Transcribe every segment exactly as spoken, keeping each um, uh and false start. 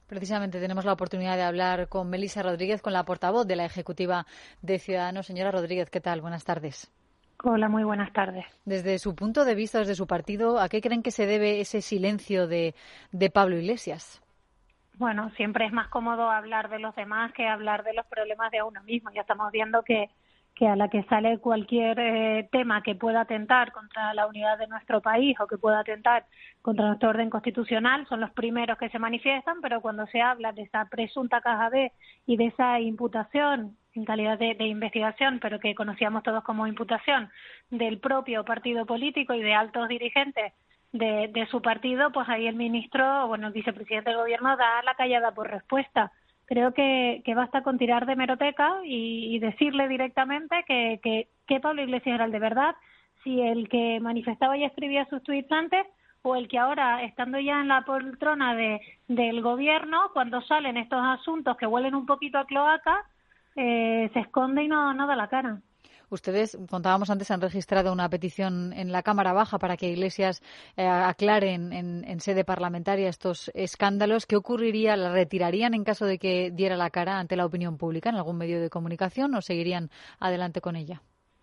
Precisamente tenemos la oportunidad de hablar con Melissa Rodríguez, con la portavoz de la Ejecutiva de Ciudadanos. Señora Rodríguez, ¿qué tal? Buenas tardes. Hola, muy buenas tardes. Desde su punto de vista, desde su partido, ¿a qué creen que se debe ese silencio de, de Pablo Iglesias? Bueno, siempre es más cómodo hablar de los demás que hablar de los problemas de uno mismo. Ya estamos viendo que, que a la que sale cualquier eh, tema que pueda atentar contra la unidad de nuestro país o que pueda atentar contra nuestro orden constitucional, son los primeros que se manifiestan, pero cuando se habla de esa presunta caja B y de esa imputación en calidad de, de investigación, pero que conocíamos todos como imputación, del propio partido político y de altos dirigentes de, de su partido, pues ahí el ministro, bueno, el vicepresidente del gobierno da la callada por respuesta. Creo que, que basta con tirar de hemeroteca y, y decirle directamente que, que, que Pablo Iglesias era el de verdad, si el que manifestaba y escribía sus tuits antes o el que ahora, estando ya en la poltrona de, del gobierno, cuando salen estos asuntos que huelen un poquito a cloaca, eh, se esconde y no, no da la cara. Ustedes, contábamos antes, han registrado una petición en la Cámara Baja para que Iglesias eh, aclare en, en, en sede parlamentaria estos escándalos. ¿Qué ocurriría? ¿La retirarían en caso de que diera la cara ante la opinión pública en algún medio de comunicación o seguirían adelante con ella?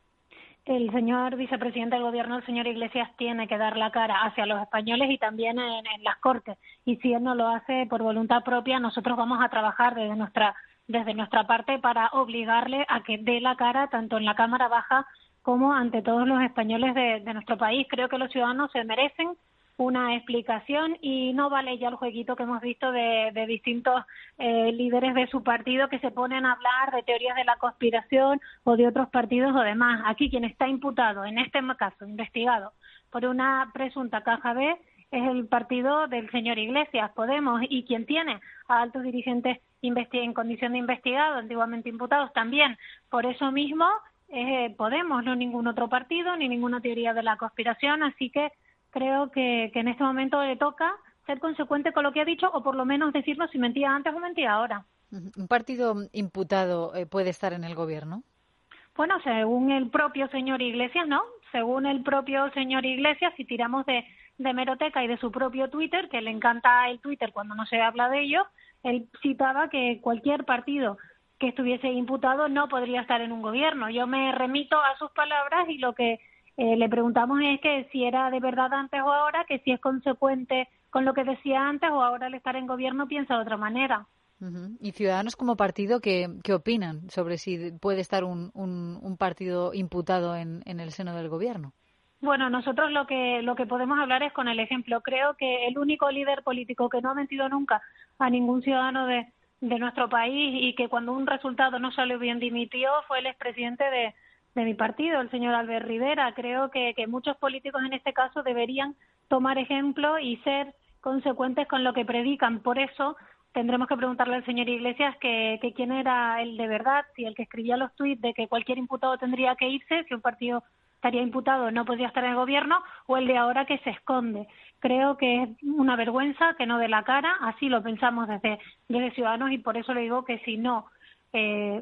El señor vicepresidente del gobierno, el señor Iglesias, tiene que dar la cara hacia los españoles y también en, en las Cortes. Y si él no lo hace por voluntad propia, nosotros vamos a trabajar desde nuestra desde nuestra parte para obligarle a que dé la cara tanto en la Cámara Baja como ante todos los españoles de, de nuestro país. Creo que los ciudadanos se merecen una explicación y no vale ya el jueguito que hemos visto de, de distintos eh, líderes de su partido que se ponen a hablar de teorías de la conspiración o de otros partidos o demás. Aquí quien está imputado, en este caso investigado por una presunta caja B, es el partido del señor Iglesias, Podemos, y quien tiene a altos dirigentes en condición de investigado, antiguamente imputados también. Por eso mismo es eh, Podemos, no ningún otro partido, ni ninguna teoría de la conspiración, así que creo que, que en este momento le toca ser consecuente con lo que ha dicho, o por lo menos decirnos si mentía antes o mentía ahora. ¿Un partido imputado eh, puede estar en el gobierno? Bueno, según el propio señor Iglesias, no. Según el propio señor Iglesias, si tiramos de, de hemeroteca y de su propio Twitter, que le encanta el Twitter cuando no se habla de ello, él citaba que cualquier partido que estuviese imputado no podría estar en un gobierno. Yo me remito a sus palabras y lo que eh, le preguntamos es que si era de verdad antes o ahora, que si es consecuente con lo que decía antes o ahora al estar en gobierno piensa de otra manera. Uh-huh. ¿Y Ciudadanos como partido qué, qué opinan sobre si puede estar un, un, un partido imputado en, en el seno del gobierno? Bueno, nosotros lo que lo que podemos hablar es con el ejemplo. Creo que el único líder político que no ha mentido nunca a ningún ciudadano de, de nuestro país y que cuando un resultado no salió bien dimitió fue el expresidente de, de mi partido, el señor Albert Rivera. Creo que, que muchos políticos en este caso deberían tomar ejemplo y ser consecuentes con lo que predican. Por eso tendremos que preguntarle al señor Iglesias que, que quién era el de verdad, si el que escribía los tuits de que cualquier imputado tendría que irse, si un partido estaría imputado no podría estar en el gobierno, o el de ahora que se esconde. Creo que es una vergüenza que no dé la cara, así lo pensamos desde, desde Ciudadanos, y por eso le digo que si no eh,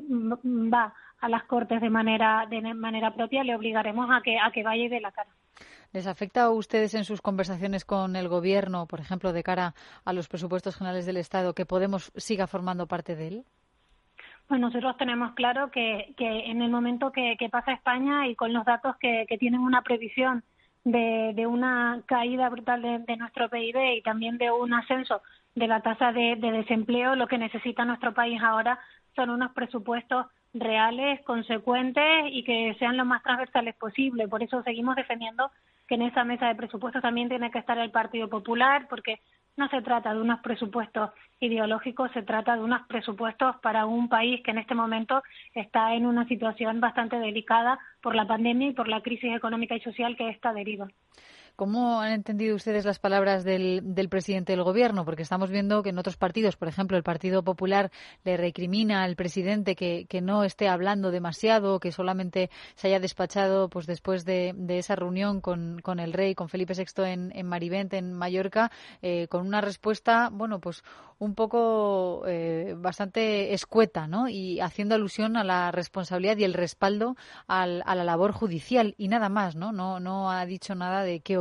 va a las Cortes de manera de manera propia, le obligaremos a que a que vaya y dé la cara. ¿Les afecta a ustedes en sus conversaciones con el gobierno, por ejemplo, de cara a los presupuestos generales del Estado, que Podemos siga formando parte de él? Pues nosotros tenemos claro que, que en el momento que, que pasa España y con los datos que, que tienen una previsión de, de una caída brutal de, de nuestro P I B y también de un ascenso de la tasa de, de desempleo, lo que necesita nuestro país ahora son unos presupuestos reales, consecuentes y que sean lo más transversales posible. Por eso seguimos defendiendo que en esa mesa de presupuestos también tiene que estar el Partido Popular, porque no se trata de unos presupuestos ideológicos, se trata de unos presupuestos para un país que en este momento está en una situación bastante delicada por la pandemia y por la crisis económica y social que esta deriva. ¿Cómo han entendido ustedes las palabras del, del presidente del Gobierno? Porque estamos viendo que en otros partidos, por ejemplo, el Partido Popular le recrimina al presidente que, que no esté hablando demasiado, que solamente se haya despachado pues después de, de esa reunión con, con el rey, con Felipe sexto en, en Marivent, en Mallorca, eh, con una respuesta, bueno, pues un poco eh, bastante escueta, ¿no? Y haciendo alusión a la responsabilidad y el respaldo al, a la labor judicial y nada más, ¿no? No, no ha dicho nada de qué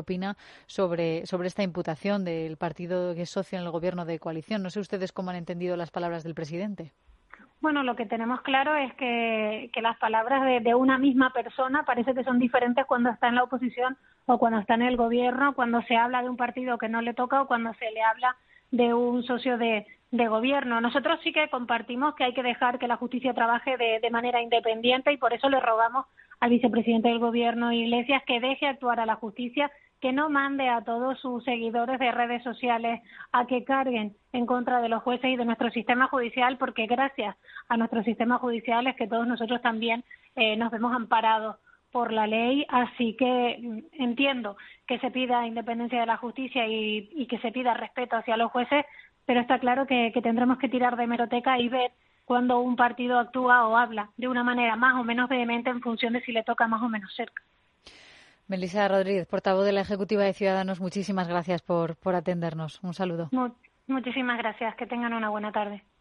opina sobre, sobre esta imputación del partido que es socio en el gobierno de coalición. No sé ustedes cómo han entendido las palabras del presidente. Bueno, lo que tenemos claro es que, que las palabras de, de una misma persona parece que son diferentes cuando está en la oposición o cuando está en el gobierno, cuando se habla de un partido que no le toca o cuando se le habla de un socio de, de gobierno. Nosotros sí que compartimos que hay que dejar que la justicia trabaje de, de manera independiente y por eso le rogamos al vicepresidente del gobierno, Iglesias, que deje actuar a la justicia, que no mande a todos sus seguidores de redes sociales a que carguen en contra de los jueces y de nuestro sistema judicial, porque gracias a nuestro sistema judicial es que todos nosotros también eh, nos vemos amparados por la ley, así que entiendo que se pida independencia de la justicia y, y que se pida respeto hacia los jueces, pero está claro que, que tendremos que tirar de hemeroteca y ver cuando un partido actúa o habla de una manera más o menos vehemente en función de si le toca más o menos cerca. Melissa Rodríguez, portavoz de la Ejecutiva de Ciudadanos, muchísimas gracias por, por atendernos. Un saludo. Mu- muchísimas gracias. Que tengan una buena tarde.